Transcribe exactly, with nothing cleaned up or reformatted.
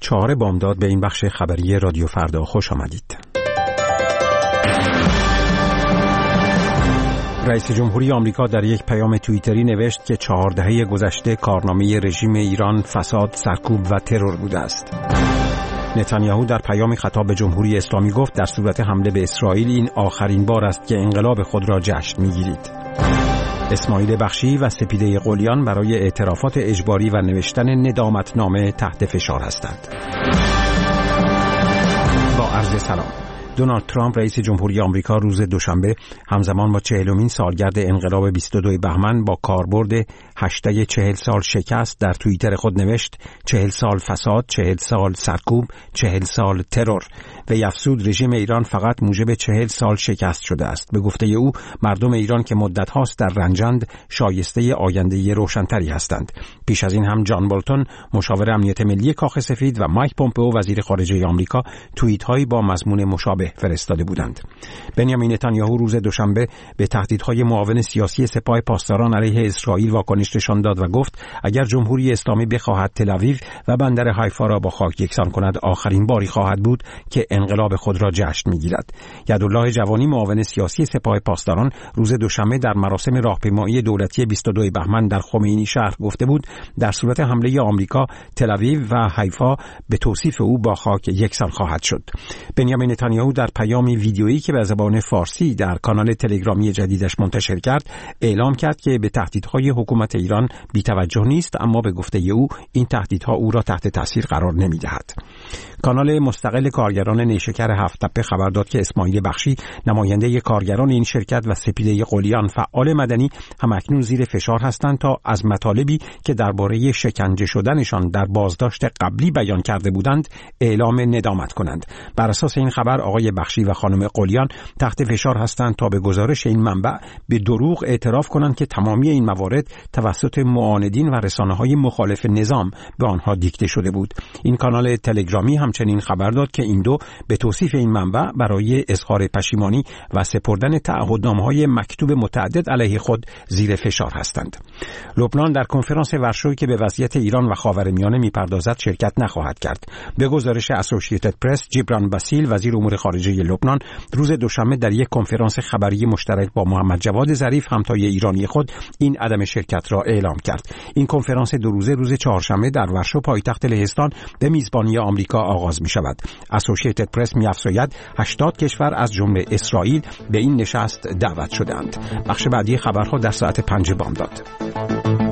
چهار بامداد به این بخش خبری رادیو فردا خوش آمدید. رئیس جمهوری آمریکا در یک پیام توییتری نوشت که چهار دهه گذشته کارنامه رژیم ایران فساد، سرکوب و ترور بوده است. نتانیاهو در پیام خطاب به جمهوری اسلامی گفت در صورت حمله به اسرائیل این آخرین بار است که انقلاب خود را جشن می‌گیرید. اسماعیل بخشی و سپیده قلیان برای اعترافات اجباری و نوشتن ندامتنامه تحت فشار هستند. با عرض سلام. دونالد ترامپ رئیس جمهوری آمریکا روز دوشنبه همزمان با چهلمین سالگرد انقلاب بیست و دو بهمن با کاربرد هشتگ چهل سال شکست در توییتر خود نوشت چهل سال فساد، چهل سال سرکوب، چهل سال ترور. و افزود رژیم ایران فقط موجب چهل سال شکست شده است. به گفته او مردم ایران که مدت هاست در رنجند شایسته آینده روشنتری هستند. پیش از این هم جان بولتون مشاور امنیت ملی کاخ سفید و مایک پومپئو وزیر خارجه آمریکا توییت هایی با مضمون مشابه فرستاده بودند. بنیامین نتانیاهو روز دوشنبه به تهدیدهای معاون سیاسی سپاه پاسداران علیه اسرائیل واکنش نشان داد و گفت اگر جمهوری اسلامی بخواهد تل‌آویو و بندر حیفا را با خاک یکسان کند آخرین باری خواهد بود که انقلاب خود را جشن می‌گیرد. یدالله جوانی معاون سیاسی سپاه پاسداران روز دوشنبه در مراسم راهپیمایی دولتی بیست و دو بهمن در خمینی شهر گفته بود در صورت حمله آمریکا تل‌آویو و حیفا به توصیف او با خاک یکسان خواهد شد. بنیامین نتانیاهو در پیامی ویدیویی که به زبان فارسی در کانال تلگرامی جدیدش منتشر کرد اعلام کرد که به تهدیدهای حکومت ایران بی‌توجه نیست، اما به گفته او این تهدیدها او را تحت تاثیر قرار نمی‌دهد. کانال مستقل کارگران نیشکر هفت تپه خبر داد که اسماعیل بخشی نماینده کارگران این شرکت و سپیده قلیان فعال مدنی همکنون زیر فشار هستند تا از مطالبی که درباره شکنجه شدنشان در بازداشت قبلی بیان کرده بودند اعلام ندامت کنند. بر اساس این خبر آقای بخشی و خانم قلیان تحت فشار هستند تا به گزارش این منبع به دروغ اعتراف کنند که تمامی این موارد توسط معاندین و رسانه‌های مخالف نظام به آنها دیکته شده بود. این کانال تلگرامی همچنین خبر داد که این دو به توصیف این منبع برای اظهار پشیمانی و سپردن تعهدنامه‌های مکتوب متعدد علیه خود زیر فشار هستند. لبنان در کنفرانس ورشوی که به وضعیت ایران و خاورمیانه می‌پردازد شرکت نخواهد کرد. به گزارش اسوسییتد پرس، جبران باسیل وزیر امور خارجه لبنان روز دوشنبه در یک کنفرانس خبری مشترک با محمد جواد ظریف همتای ایرانی خود این عدم شرکت را اعلام کرد. این کنفرانس دو روزه روز چهارشنبه در ورشو پایتخت لهستان به میزبانی آمریکا آغاز می شود. اسوسییتد پرس می‌افزاید هشتاد کشور از جمله اسرائیل به این نشست دعوت شدند. بخش بعدی خبرها در ساعت پنج بامداد.